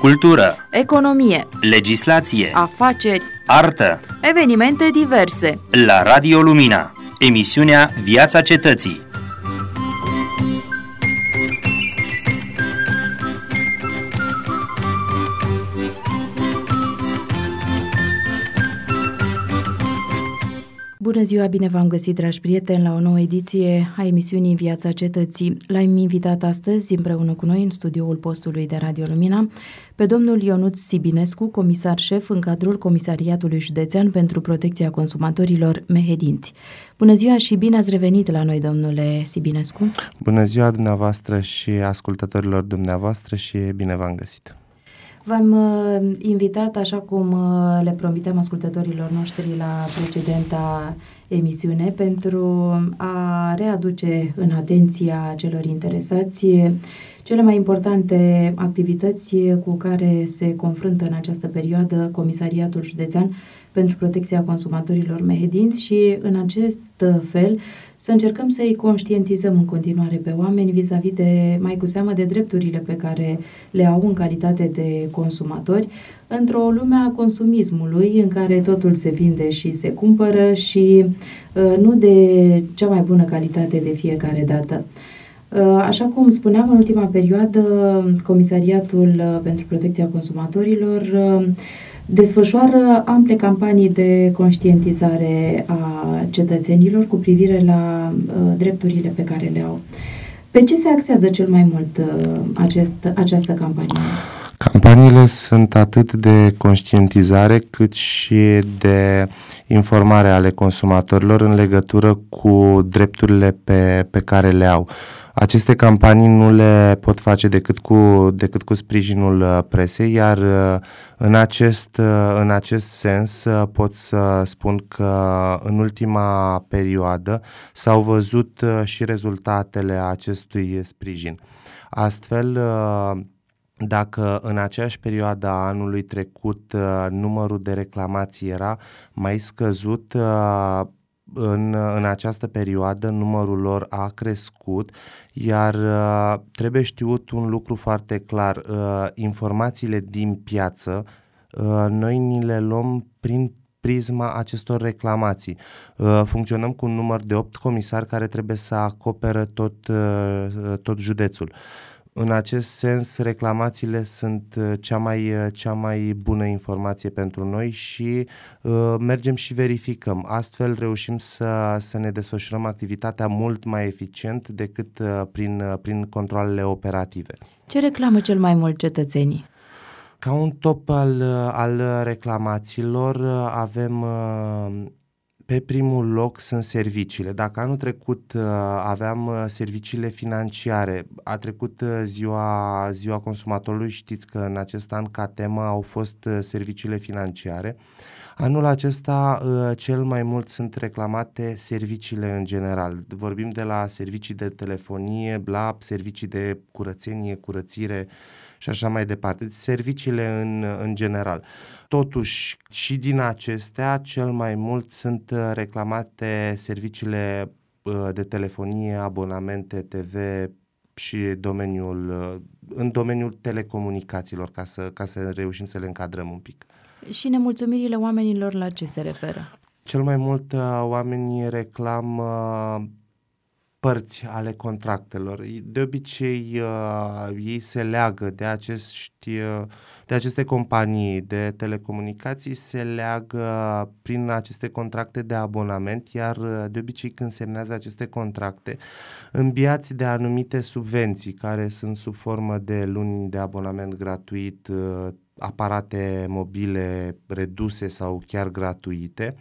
cultură, economie, legislație, afaceri, artă, evenimente diverse. la Radio Lumina, emisiunea Viața Cetății. Bună ziua, bine v-am găsit, dragi prieteni, la o nouă ediție a emisiunii Viața Cetății. L-am invitat astăzi, împreună cu noi, în studioul postului de Radio Lumina, pe domnul Ionuț Sibinescu, comisar șef în cadrul Comisariatului Județean pentru Protecția Consumatorilor Mehedinți. Bună ziua și bine ați revenit la noi, domnule Sibinescu. Bună ziua dumneavoastră și ascultătorilor dumneavoastră și bine v-am găsit. V-am invitat, așa cum le promiteam ascultătorilor noștri la precedenta emisiune, pentru a readuce în atenția celor interesați cele mai importante activități cu care se confruntă în această perioadă Comisariatul Județean pentru Protecția Consumatorilor Mehedinți și, în acest fel, să încercăm să-i conștientizăm în continuare pe oameni vis-a-vis de, mai cu seamă, de drepturile pe care le au în calitate de consumatori într-o lume a consumismului în care totul se vinde și se cumpără și nu de cea mai bună calitate de fiecare dată. Așa cum spuneam, în ultima perioadă, Comisariatul pentru Protecția Consumatorilor desfășoară ample campanii de conștientizare a cetățenilor cu privire la drepturile pe care le au. Pe ce se axează cel mai mult această campanie? Campaniile sunt atât de conștientizare cât și de informare ale consumatorilor în legătură cu drepturile pe care le au. Aceste campanii nu le pot face decât cu sprijinul presei, iar în acest sens pot să spun că în ultima perioadă s-au văzut și rezultatele acestui sprijin. Astfel, dacă în aceeași perioadă a anului trecut numărul de reclamații era mai scăzut, în această perioadă numărul lor a crescut, iar trebuie știut un lucru foarte clar, informațiile din piață noi ni le luăm prin prisma acestor reclamații. Funcționăm cu un număr de 8 comisari care trebuie să acoperă tot județul. În acest sens, reclamațiile sunt cea mai bună informație pentru noi și mergem și verificăm. Astfel reușim să ne desfășurăm activitatea mult mai eficient decât prin controalele operative. Ce reclamă cel mai mult cetățenii? Ca un top al reclamațiilor avem... Pe primul loc sunt serviciile. Dacă anul trecut aveam serviciile financiare, a trecut ziua consumatorului, știți că în acest an ca temă au fost serviciile financiare. Anul acesta cel mai mult sunt reclamate serviciile în general. Vorbim de la servicii de telefonie, la servicii de curățenie, curățire și așa mai departe. Serviciile în general. Totuși, și din acestea, cel mai mult sunt reclamate serviciile de telefonie, abonamente, TV și în domeniul telecomunicațiilor, ca să reușim să le încadrăm un pic. Și nemulțumirile oamenilor la ce se referă? Cel mai mult oamenii reclamă părți ale contractelor. De obicei, ei se leagă de aceste companii de telecomunicații, se leagă prin aceste contracte de abonament, iar de obicei când semnează aceste contracte, înbiați de anumite subvenții care sunt sub formă de luni de abonament gratuit, aparate mobile reduse sau chiar gratuite,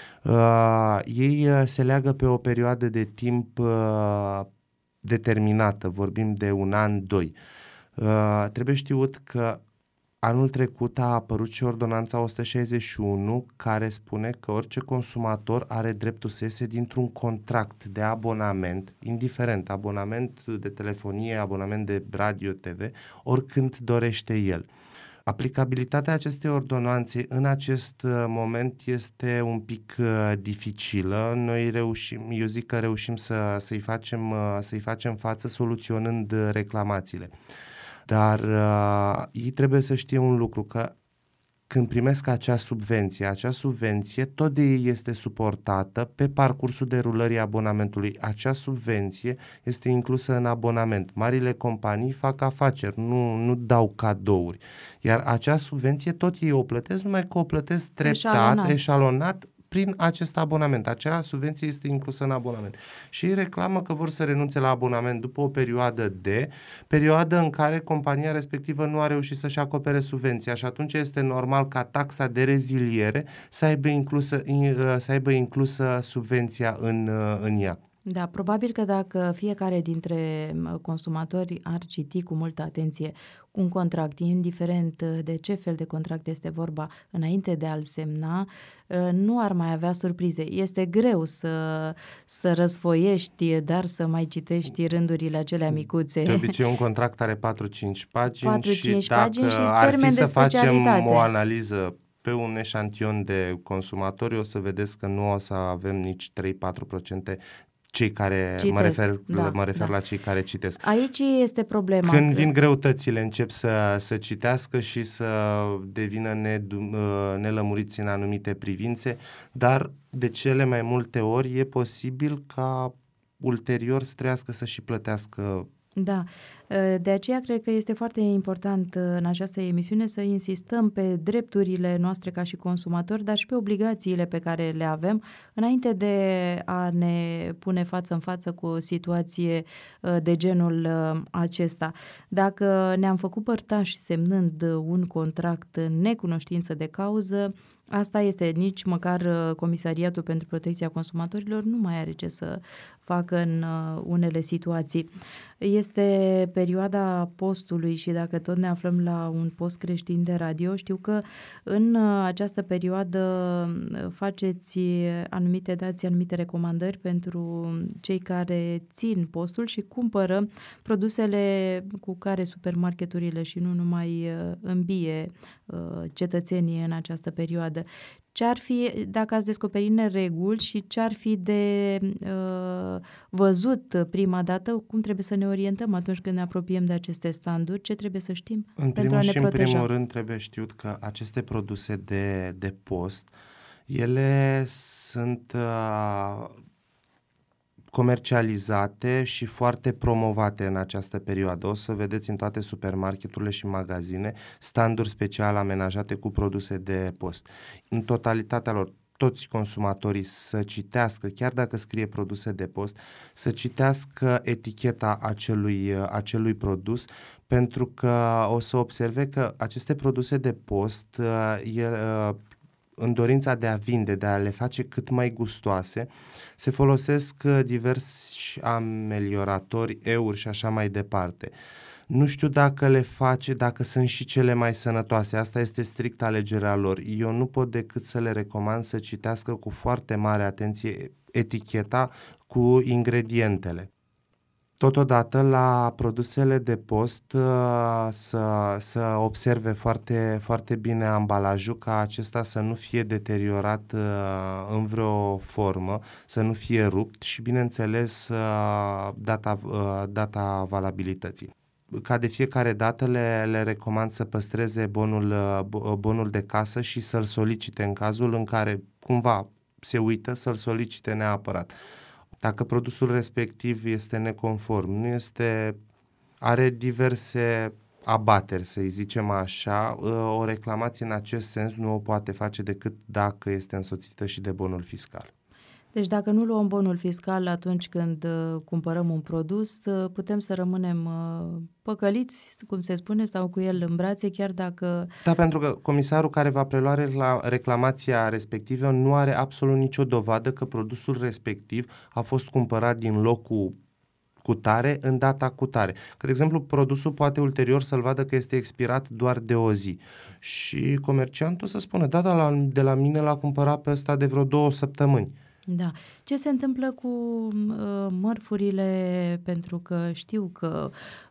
ei se leagă pe o perioadă de timp determinată, vorbim de un an, 2. Trebuie știut că anul trecut a apărut și ordonanța 161 care spune că orice consumator are dreptul să iese dintr-un contract de abonament, indiferent, abonament de telefonie, abonament de radio, TV, oricând dorește el. Aplicabilitatea acestei ordonanțe în acest moment este un pic dificilă. Noi eu zic că reușim să-i facem față soluționând reclamațiile. Dar ei trebuie să știe un lucru, că când primesc acea subvenție tot de ei este suportată pe parcursul derulării abonamentului. Acea subvenție este inclusă în abonament. Marile companii fac afaceri, nu dau cadouri. Iar acea subvenție tot ei o plătesc, numai că o plătesc treptat, eșalonat, prin acest abonament. Acea subvenție este inclusă în abonament. Și ei reclamă că vor să renunțe la abonament după o perioadă în care compania respectivă nu a reușit să-și acopere subvenția și atunci este normal ca taxa de reziliere să aibă inclusă subvenția în ea. Da, probabil că dacă fiecare dintre consumatori ar citi cu multă atenție un contract, indiferent de ce fel de contract este vorba, înainte de a-l semna, nu ar mai avea surprize. Este greu să răsfoiești, dar să mai citești rândurile acelea micuțe. De obicei un contract are 4-5 pagini și dacă ar fi să facem o analiză pe un eșantion de consumatori, o să vedeți că nu o să avem nici 3-4% cei care citesc, mă refer la cei care citesc. Aici este problema. Când vin greutățile, încep să citească și să devină nelămuriți în anumite privințe, dar de cele mai multe ori e posibil ca ulterior să trească să și plătească. Da, de aceea cred că este foarte important în această emisiune să insistăm pe drepturile noastre ca și consumatori, dar și pe obligațiile pe care le avem înainte de a ne pune față în față cu o situație de genul acesta. Dacă ne-am făcut părtași semnând un contract în necunoștință de cauză, asta este, nici măcar Comisariatul pentru Protecția Consumatorilor nu mai are ce să facă în unele situații. Este perioada postului și dacă tot ne aflăm la un post creștin de radio, știu că în această perioadă dați anumite recomandări pentru cei care țin postul și cumpără produsele cu care supermarketurile și nu numai îmbie cetățenii în această perioadă. Ce-ar fi, dacă ați descoperit nereguli și ce-ar fi de văzut prima dată, cum trebuie să ne orientăm atunci când ne apropiem de aceste standuri, ce trebuie să știm pentru a ne proteja? În primul rând trebuie știut că aceste produse de post, ele sunt comercializate și foarte promovate în această perioadă. O să vedeți în toate supermarketurile și magazine standuri special amenajate cu produse de post. În totalitatea lor, toți consumatorii să citească, chiar dacă scrie produse de post, să citească eticheta acelui produs, pentru că o să observe că aceste produse de post în dorința de a vinde, de a le face cât mai gustoase, se folosesc diversi amelioratori, euri și așa mai departe. Nu știu dacă dacă sunt și cele mai sănătoase, asta este strict alegerea lor. Eu nu pot decât să le recomand să citească cu foarte mare atenție eticheta cu ingredientele. Totodată, la produsele de post să observe foarte, foarte bine ambalajul, ca acesta să nu fie deteriorat în vreo formă, să nu fie rupt și, bineînțeles, data valabilității. Ca de fiecare dată le recomand să păstreze bonul de casă și să-l solicite în cazul în care cumva se uită, să-l solicite neapărat. Dacă produsul respectiv este neconform, are diverse abateri, să-i zicem așa, o reclamație în acest sens nu o poate face decât dacă este însoțită și de bonul fiscal. Deci dacă nu luăm bonul fiscal atunci când cumpărăm un produs, putem să rămânem păcăliți, cum se spune, sau cu el în brațe, chiar dacă... Da, pentru că comisarul care va prelua reclamația respectivă nu are absolut nicio dovadă că produsul respectiv a fost cumpărat din locul cutare în data cutare. Că, de exemplu, produsul poate ulterior să-l vadă că este expirat doar de o zi. Și comerciantul să spună, de la mine l-a cumpărat pe ăsta de vreo 2 săptămâni. Da. Ce se întâmplă cu mărfurile, pentru că știu că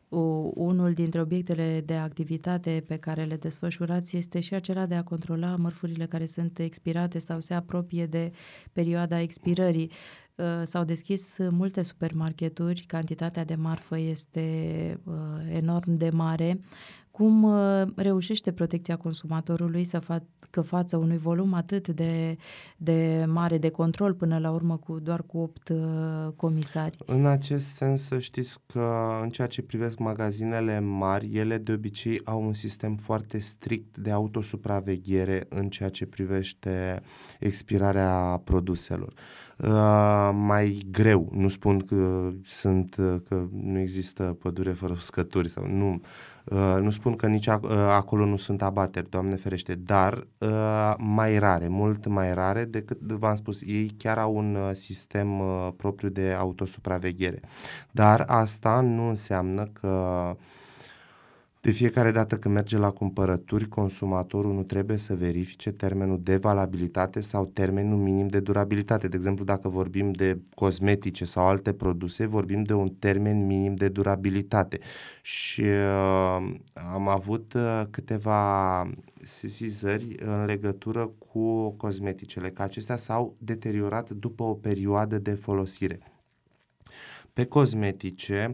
unul dintre obiectele de activitate pe care le desfășurați este și acela de a controla mărfurile care sunt expirate sau se apropie de perioada expirării. S-au deschis multe supermarketuri, cantitatea de marfă este enorm de mare. Cum reușește protecția consumatorului să facă față unui volum atât de mare de control, până la urmă doar cu 8 comisari? În acest sens, să știți că în ceea ce privesc magazinele mari, ele de obicei au un sistem foarte strict de autosupraveghere în ceea ce privește expirarea produselor. Mai greu, nu spun că nu există pădure fără uscături sau nu spun că nici acolo nu sunt abateri, Doamne ferește, dar mai rare, mult mai rare decât, v-am spus, ei chiar au un sistem propriu de autosupraveghere. Dar asta nu înseamnă că de fiecare dată când merge la cumpărături, consumatorul nu trebuie să verifice termenul de valabilitate sau termenul minim de durabilitate. De exemplu, dacă vorbim de cosmetice sau alte produse, vorbim de un termen minim de durabilitate. Și am avut câteva sesizări în legătură cu cosmeticele, că acestea s-au deteriorat după o perioadă de folosire. Pe cosmetice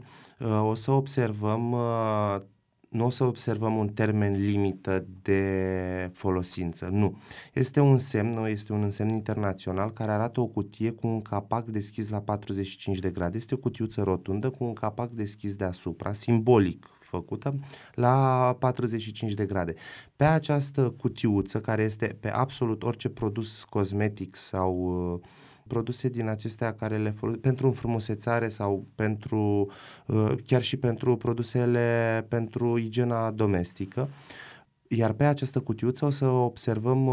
nu o să observăm un termen limită de folosință, nu. Este un însemn internațional care arată o cutie cu un capac deschis la 45 de grade. Este o cutiuță rotundă cu un capac deschis deasupra, simbolic făcută, la 45 de grade. Pe această cutiuță, care este pe absolut orice produs cosmetic sau produse din acestea care le folosesc pentru înfrumusețare sau pentru chiar și pentru produsele pentru igiena domestică. Iar pe această cutiuță o să observăm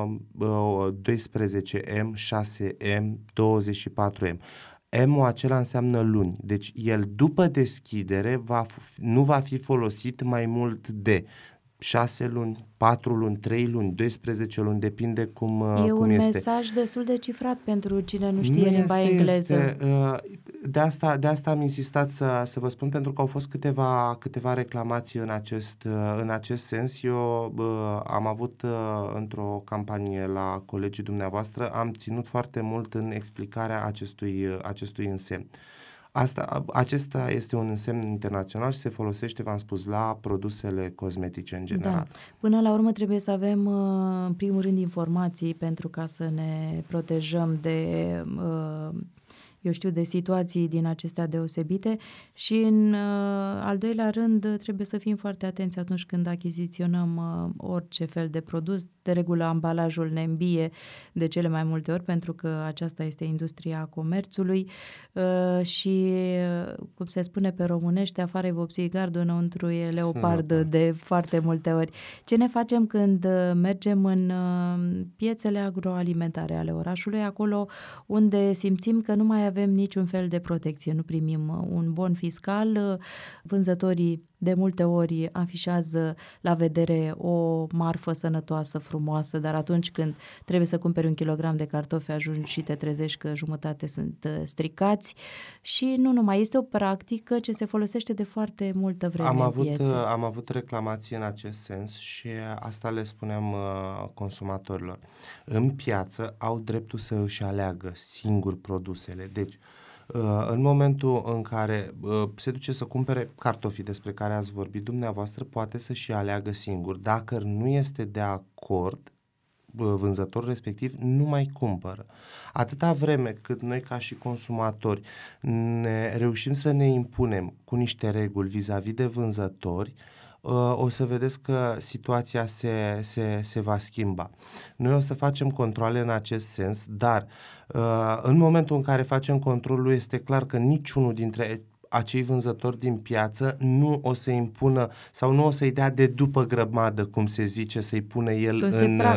12M, 6M, 24M. M-ul acela înseamnă luni, deci el după deschidere nu va fi folosit mai mult de 6 luni, 4 luni, 3 luni, 12 luni, depinde cum este. E un mesaj destul de cifrat pentru cine nu știe limba engleză. De asta am insistat să vă spun, pentru că au fost câteva reclamații în acest sens. Eu am avut într-o campanie la colegii dumneavoastră, am ținut foarte mult în explicarea acestui însemn. Acesta este un însemn internațional și se folosește, v-am spus, la produsele cosmetice în general. Da. Până la urmă trebuie să avem, în primul rând, informații pentru ca să ne protejăm de situații din acestea deosebite și în al doilea rând trebuie să fim foarte atenți atunci când achiziționăm orice fel de produs. De regulă ambalajul ne îmbie de cele mai multe ori, pentru că aceasta este industria comerțului și, cum se spune pe românește, afară e vopsii gardul, înăuntru e leopard de foarte multe ori. Ce ne facem când mergem în piețele agroalimentare ale orașului, acolo unde simțim că nu mai avem niciun fel de protecție, nu primim un bon fiscal, vânzătorii de multe ori afișează la vedere o marfă sănătoasă, frumoasă, dar atunci când trebuie să cumperi 1 kilogram de cartofi, ajungi și te trezești că jumătate sunt stricați și nu numai. Este o practică ce se folosește de foarte multă vreme în piață. Am avut reclamații în acest sens și asta le spuneam consumatorilor. În piață au dreptul să își aleagă singur produsele. Deci, în momentul în care se duce să cumpere cartofii despre care ați vorbit dumneavoastră, poate să-și aleagă singur. Dacă nu este de acord, vânzătorul respectiv nu mai cumpără. Atâta vreme cât noi ca și consumatori reușim să ne impunem cu niște reguli vis-a-vis de vânzători, o să vedeți că situația se va schimba. Noi o să facem controale în acest sens, dar în momentul în care facem controlul, este clar că niciunul dintre acei vânzători din piață nu o să impună sau nu o să-i dea de după grămadă, cum se zice, să-i pune el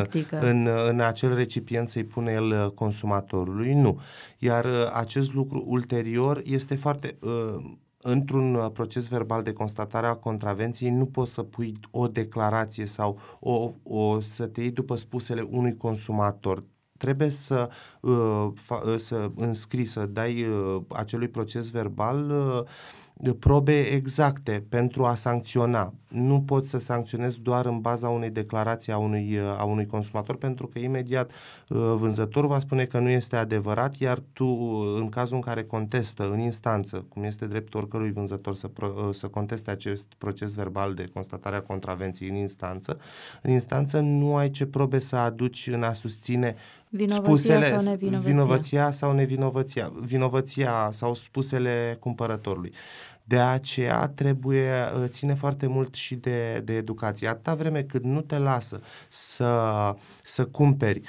în acel recipient, să-i pune el consumatorului, nu. Iar acest lucru ulterior este foarte... într-un proces verbal de constatare a contravenției nu poți să pui o declarație sau să te iei după spusele unui consumator. Trebuie să înscrii, să dai acelui proces verbal probe exacte pentru a sancționa. Nu poți să sancționezi doar în baza unei declarații a unui consumator, pentru că imediat vânzătorul va spune că nu este adevărat, iar tu, în cazul în care contestă în instanță, cum este dreptul oricărui vânzător să conteste acest proces verbal de constatare a contravenției în instanță nu ai ce probe să aduci în a susține vinovăția sau vinovăția sau spusele cumpărătorului. De aceea ține foarte mult și de educație. Atâta vreme cât nu te lasă să cumperi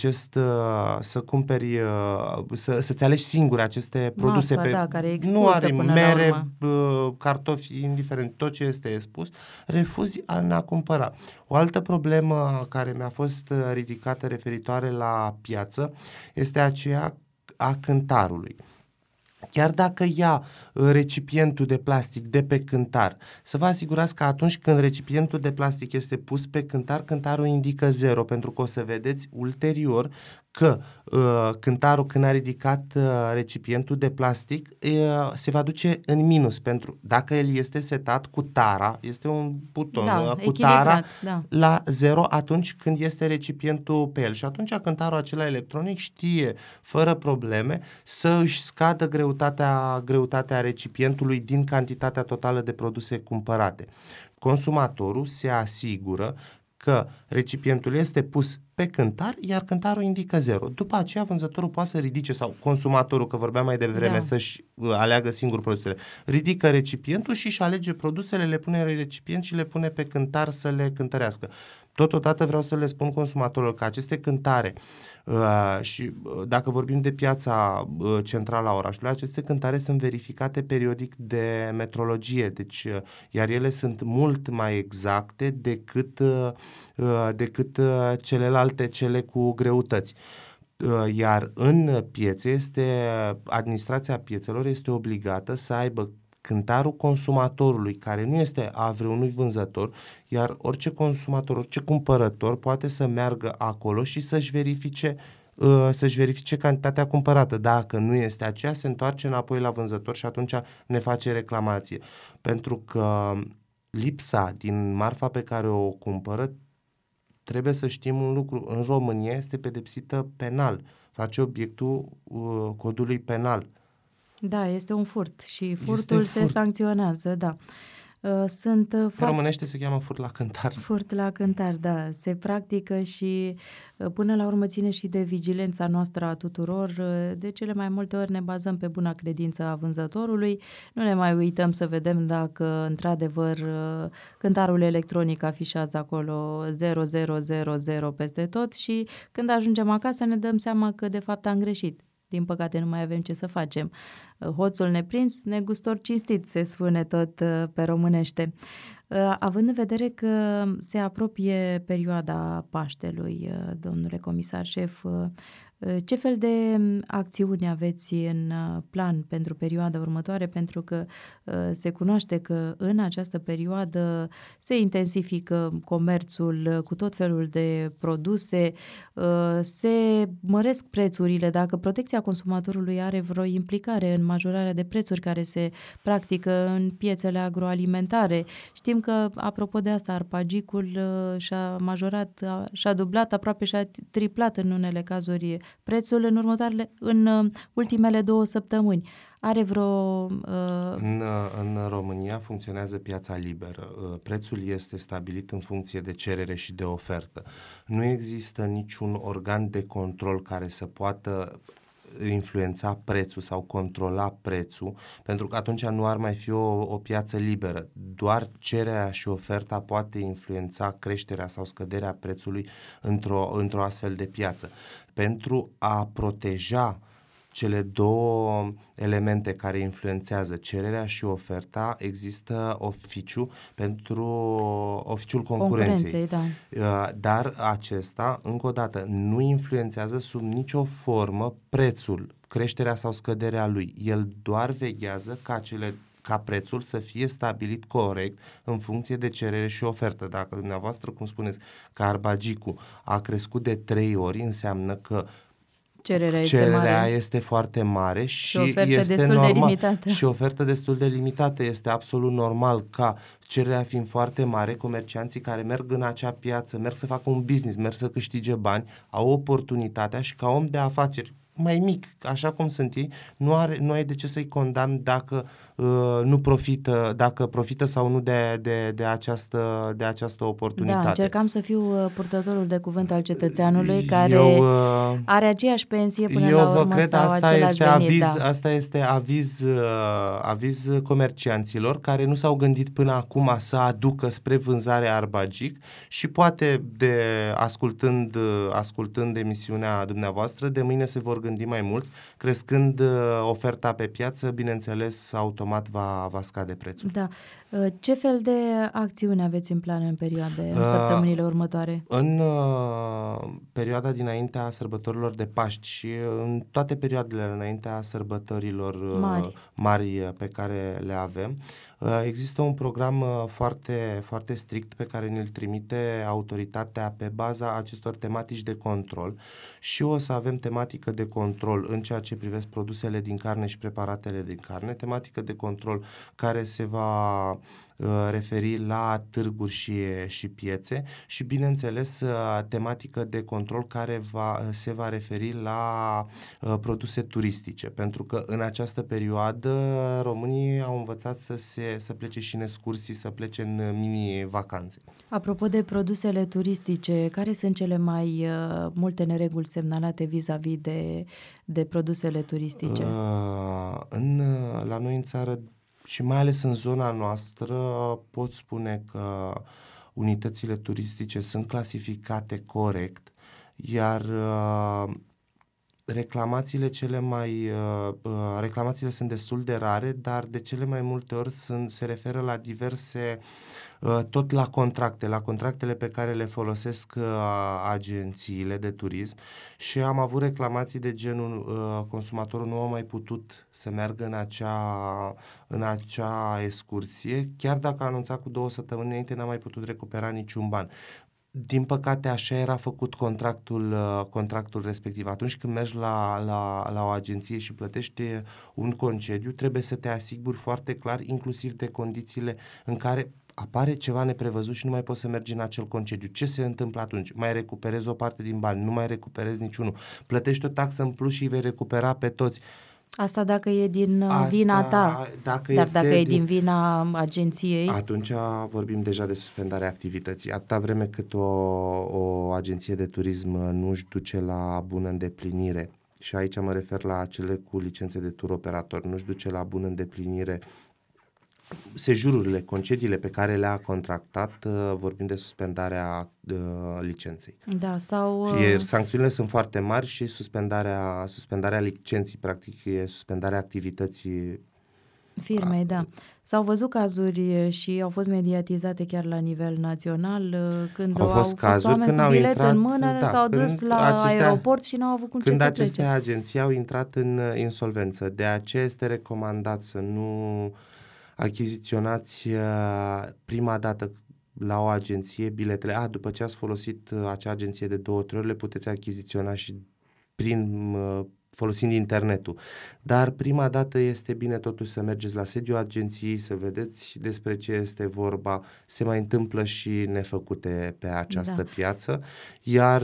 să-ți alegi singur aceste produse care nu are mere, cartofi, indiferent, tot ce este expus, refuzi în a cumpăra. O altă problemă care mi-a fost ridicată referitoare la piață este aceea a cântarului. Chiar dacă ia recipientul de plastic de pe cântar, să vă asigurați că atunci când recipientul de plastic este pus pe cântar, cântarul indică 0, pentru că o să vedeți ulterior că cântarul, când a ridicat recipientul de plastic, se va duce în minus, pentru dacă el este setat cu tara, este un buton cu tara la 0 atunci când este recipientul pe el. Și atunci cântarul acela electronic știe, fără probleme, să își scadă greutatea recipientului din cantitatea totală de produse cumpărate. Consumatorul se asigură că recipientul este pus pe cântar, iar cântarul indică 0. După aceea vânzătorul poate să ridice, sau consumatorul, că vorbeam mai devreme, să-și aleagă singur produsele. Ridică recipientul și își alege produsele, le pune în recipient și le pune pe cântar să le cântărească. Totodată vreau să le spun consumatorilor că aceste cântare și dacă vorbim de piața centrală a orașului, aceste cântare sunt verificate periodic de metrologie, deci iar ele sunt mult mai exacte decât celelalte, cele cu greutăți. Iar în piețe administrația piețelor este obligată să aibă cântarul consumatorului, care nu este a vreunui vânzător, iar orice consumator, orice cumpărător poate să meargă acolo și să-și verifice cantitatea cumpărată. Dacă nu este aceea, se întoarce înapoi la vânzător și atunci ne face reclamație. Pentru că lipsa din marfa pe care o cumpără, trebuie să știm un lucru, în România este pedepsită penal, face obiectul codului penal. Da, este un furt și furtul se sancționează, da. Românește se cheamă furt la cântar. Furt la cântar, da. Se practică și până la urmă ține și de vigilența noastră a tuturor. De cele mai multe ori ne bazăm pe buna credință a vânzătorului. Nu ne mai uităm să vedem dacă într-adevăr cântarul electronic afișează acolo 0000 peste tot și când ajungem acasă ne dăm seama că de fapt am greșit. Din păcate nu mai avem ce să facem. Hoțul neprins, negustor cinstit, se spune tot pe românește. Având în vedere că se apropie perioada Paștelui, domnule comisar șef, ce fel de acțiuni aveți în plan pentru perioada următoare? Pentru că se cunoaște că în această perioadă se intensifică comerțul cu tot felul de produse, se măresc prețurile. Dacă protecția consumatorului are vreo implicare în majorarea de prețuri care se practică în piețele agroalimentare. Știm că, apropo de asta, arpagicul și-a majorat, și-a dublat, aproape și-a triplat în unele cazuri prețul în ultimele 2 săptămâni. Are vreo... În România funcționează piața liberă. Prețul este stabilit în funcție de cerere și de ofertă. Nu există niciun organ de control care să poată influența prețul sau controla prețul, pentru că atunci nu ar mai fi o piață liberă. Doar cererea și oferta poate influența creșterea sau scăderea prețului într-o astfel de piață. Pentru a proteja cele două elemente care influențează cererea și oferta, există oficiul concurenței. Da. Dar acesta, încă o dată, nu influențează sub nicio formă prețul, creșterea sau scăderea lui. El doar veghează ca prețul să fie stabilit corect în funcție de cerere și ofertă. Dacă dumneavoastră, cum spuneți, că arbagicul a crescut de 3 ori, înseamnă că Cererea este foarte mare și ofertă este destul normal. de limitată. Și ofertă destul de limitată. Este absolut normal ca cererea fiind foarte mare, comercianții care merg în acea piață, merg să facă un business, merg să câștige bani, au oportunitatea și ca om de afaceri mai mic, așa cum sunt ei, nu ai de ce să-i condamni dacă nu profită, dacă profită sau nu de această oportunitate. Da, încercam să fiu purtătorul de cuvânt al cetățeanului care are aceeași pensie până la urmă cred sau același venit. Asta este aviz comercianților care nu s-au gândit până acum să aducă spre vânzare arbagic și poate ascultând emisiunea dumneavoastră, de mâine se vor gândi mai mult, crescând oferta pe piață, bineînțeles, automat va scade prețul. Da. Ce fel de acțiuni aveți în plan în săptămânile următoare? În perioada dinaintea sărbătorilor de Paști și în toate perioadele înaintea sărbătorilor mari pe care le avem, există un program foarte, foarte strict pe care ne-l trimite autoritatea pe baza acestor tematici de control și o să avem tematică de control în ceea ce privesc produsele din carne și preparatele din carne, tematică de control care se va referi la târguri și piețe și, bineînțeles, tematică de control care se va referi la produse turistice, pentru că în această perioadă românii au învățat să plece și în excursii, să plece în mini-vacanțe. Apropo de produsele turistice, care sunt cele mai multe nereguli semnalate vis-a-vis de produsele turistice? La noi în țară și mai ales în zona noastră pot spune că unitățile turistice sunt clasificate corect, iar reclamațiile sunt destul de rare, dar de cele mai multe ori se referă la diverse, tot la contractele pe care le folosesc agențiile de turism și am avut reclamații de genul consumatorul nu a mai putut să meargă în acea excursie, chiar dacă a anunțat cu 2 săptămâni înainte, n-a mai putut recupera niciun ban. Din păcate, așa era făcut contractul respectiv. Atunci când mergi la o agenție și plătești un concediu, trebuie să te asiguri foarte clar, inclusiv de condițiile în care apare ceva neprevăzut și nu mai poți să mergi în acel concediu. Ce se întâmplă atunci? Mai recuperezi o parte din bani, nu mai recuperezi niciunul. Plătești o taxă în plus și îi vei recupera pe toți. Asta dacă e din vina ta, dacă e din vina agenției... Atunci vorbim deja de suspendarea activității. Atâta vreme cât o agenție de turism nu își duce la bună îndeplinire, și aici mă refer la cele cu licențe de tur operator, nu își duce la bună îndeplinire sejururile, concediile pe care le-a contractat, vorbim de suspendarea licenței. Da, sau... Sancțiunile sunt foarte mari și suspendarea licenței, practic, e suspendarea activității firmei, da. S-au văzut cazuri și au fost mediatizate chiar la nivel național, când au fost oameni cu bilet în mână, s-au dus la aeroport și n-au avut cum ce să plece. Când aceste agenții au intrat în insolvență, de aceea este recomandat să nu achiziționați prima dată la o agenție biletele. După ce ați folosit acea agenție de 2-3 ori, le puteți achiziționa și folosind internetul. Dar prima dată este bine totuși să mergeți la sediul agenției, să vedeți despre ce este vorba. Se mai întâmplă și nefăcute pe această piață. Iar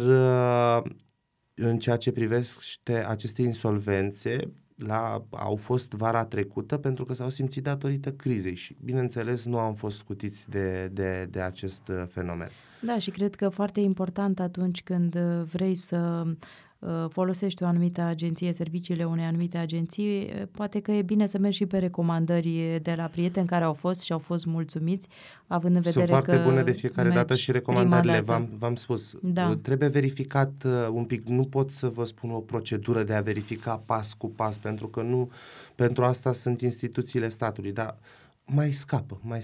în ceea ce privește aceste insolvențe, au fost vara trecută pentru că s-au simțit datorită crizei și, bineînțeles, nu am fost scutiți de acest fenomen. Da, și cred că foarte important atunci când vrei să folosești o anumită agenție, serviciile unei anumite agenții, poate că e bine să mergi și pe recomandări de la prieteni care au fost și au fost mulțumiți, având în vedere că sunt foarte bune de fiecare dată și recomandările, v-am spus. Da. Trebuie verificat un pic, nu pot să vă spun o procedură de a verifica pas cu pas, pentru că nu, pentru asta sunt instituțiile statului, dar mai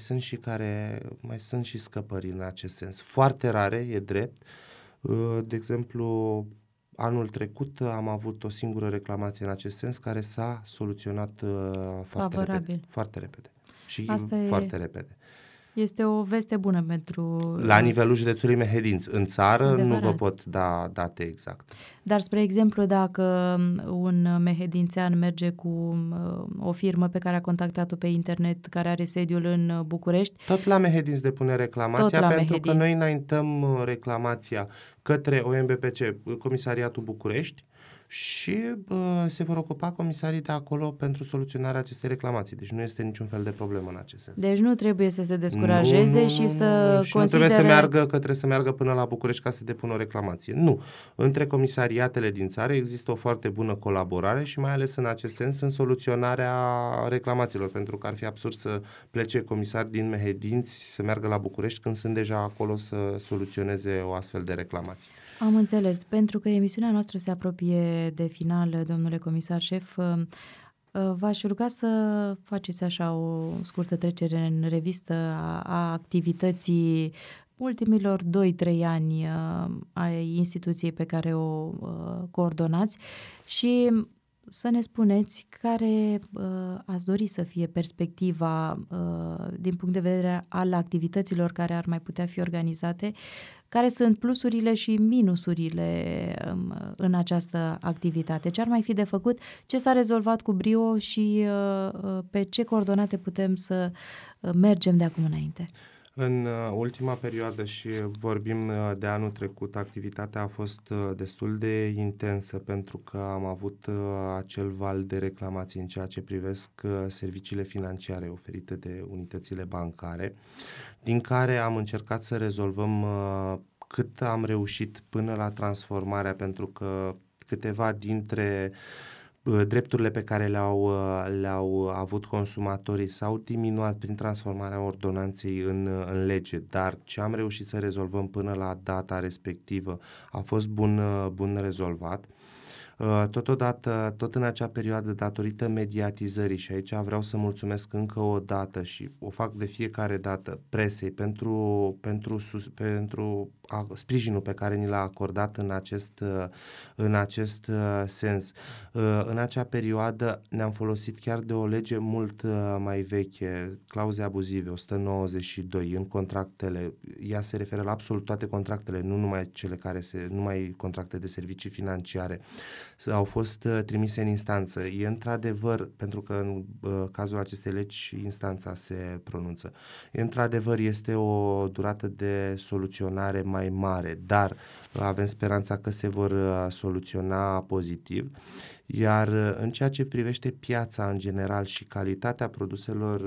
sunt și scăpări în acest sens. Foarte rare, e drept. De exemplu, anul trecut am avut o singură reclamație în acest sens care s-a soluționat foarte repede. Și foarte repede. Este o veste bună pentru... La nivelul județului Mehedinți. În țară Adevărat. nu vă pot da date exact. Dar, spre exemplu, dacă un mehedințean merge cu o firmă pe care a contactat-o pe internet, care are sediul în București... Tot la Mehedinți depune reclamația, pentru Mehedinți. că noi înaintăm reclamația către OMBPC, Comisariatul București, și se vor ocupa comisarii de acolo pentru soluționarea acestei reclamații. Deci nu este niciun fel de problemă în acest sens. Deci nu trebuie să se descurajeze și să și considere... nu trebuie să meargă, că trebuie să meargă până la București ca să depună o reclamație. Nu. Între comisariatele din țară există o foarte bună colaborare și mai ales în acest sens în soluționarea reclamațiilor, pentru că ar fi absurd să plece comisari din Mehedinți să meargă la București când sunt deja acolo să soluționeze o astfel de reclamație. Am înțeles. Pentru că emisiunea noastră se apropie de final, domnule comisar șef, v-aș ruga să faceți așa o scurtă trecere în revistă a activității ultimilor 2-3 ani ai instituției pe care o coordonați și să ne spuneți care ați dori să fie perspectiva din punct de vedere al activităților care ar mai putea fi organizate, care sunt plusurile și minusurile în această activitate, ce ar mai fi de făcut, ce s-a rezolvat cu brio și pe ce coordonate putem să mergem de acum înainte. În ultima perioadă și vorbim de anul trecut, activitatea a fost destul de intensă pentru că am avut acel val de reclamații în ceea ce privesc serviciile financiare oferite de unitățile bancare, din care am încercat să rezolvăm cât am reușit până la transformarea, pentru că câteva dintre drepturile pe care le-au avut consumatorii s-au diminuat prin transformarea ordonanței în lege, dar ce am reușit să rezolvăm până la data respectivă a fost bun rezolvat. Totodată, tot în acea perioadă, datorită mediatizării, și aici vreau să mulțumesc încă o dată și o fac de fiecare dată presei pentru sprijinul pe care ni l-a acordat în acest sens. În acea perioadă ne-am folosit chiar de o lege mult mai veche, clauze abuzive, 192, în contractele. Ea se referă la absolut toate contractele, nu numai contracte de servicii financiare. Au fost trimise în instanță. E într-adevăr, pentru că în cazul acestei legi instanța se pronunță, într-adevăr este o durată de soluționare mai mare, dar avem speranța că se vor soluționa pozitiv. Iar în ceea ce privește piața în general și calitatea produselor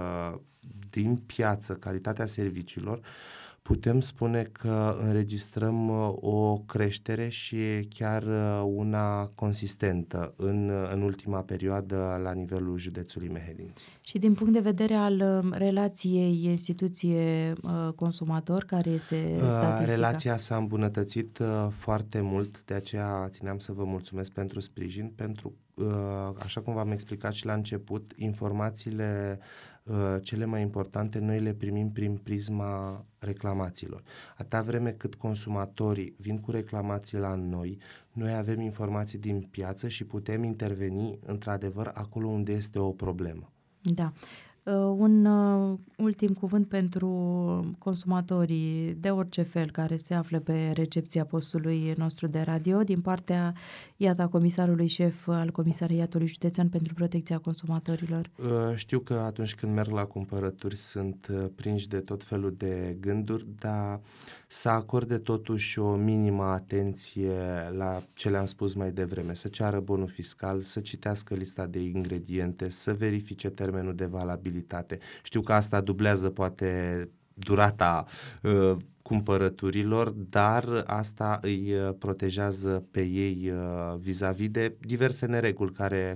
din piață, calitatea serviciilor, putem spune că înregistrăm o creștere și chiar una consistentă în ultima perioadă la nivelul județului Mehedinți. Și din punct de vedere al relației instituție-consumator, care este statistica? Relația s-a îmbunătățit foarte mult, de aceea țineam să vă mulțumesc pentru sprijin, pentru așa cum v-am explicat și la început, informațiile cele mai importante noi le primim prin prisma reclamațiilor. Atâta vreme cât consumatorii vin cu reclamații la noi avem informații din piață și putem interveni într-adevăr acolo unde este o problemă. Da. Un ultim cuvânt pentru consumatorii de orice fel care se află pe recepția postului nostru de radio din partea, iată, comisarului șef al Comisariatului Județean pentru Protecția Consumatorilor. Știu că atunci când merg la cumpărături sunt prinși de tot felul de gânduri, dar să acorde totuși o minimă atenție la ce le-am spus mai devreme, să ceară bonul fiscal, să citească lista de ingrediente, să verifice termenul de valabilitate. Știu că asta dublează poate durata cumpărăturilor, dar asta îi protejează pe ei vis-a-vis de diverse nereguli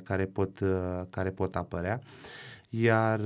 care pot apărea, iar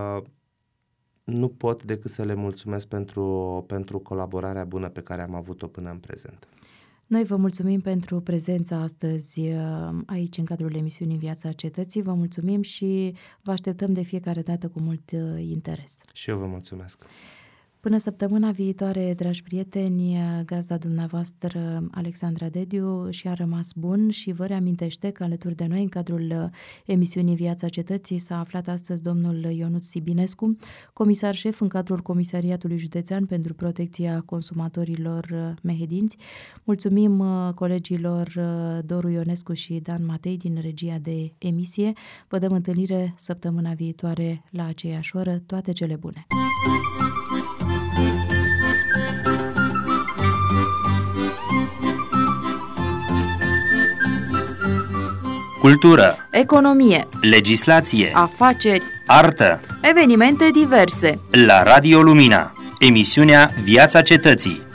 nu pot decât să le mulțumesc pentru colaborarea bună pe care am avut-o până în prezent. Noi vă mulțumim pentru prezența astăzi aici în cadrul emisiunii Viața Cetății. Vă mulțumim și vă așteptăm de fiecare dată cu mult interes. Și eu vă mulțumesc. Până săptămâna viitoare, dragi prieteni, gazda dumneavoastră, Alexandra Dediu, și-a rămas bun și vă reamintește că alături de noi, în cadrul emisiunii Viața Cetății, s-a aflat astăzi domnul Ionuț Sibinescu, comisar șef în cadrul Comisariatului Județean pentru Protecția Consumatorilor Mehedinți. Mulțumim colegilor Doru Ionescu și Dan Matei din regia de emisie. Vă dăm întâlnire săptămâna viitoare la aceeași oră. Toate cele bune! Cultură, Economie, legislație, afaceri, artă. evenimente diverse. La Radio Lumina, emisiunea Viața Cetății.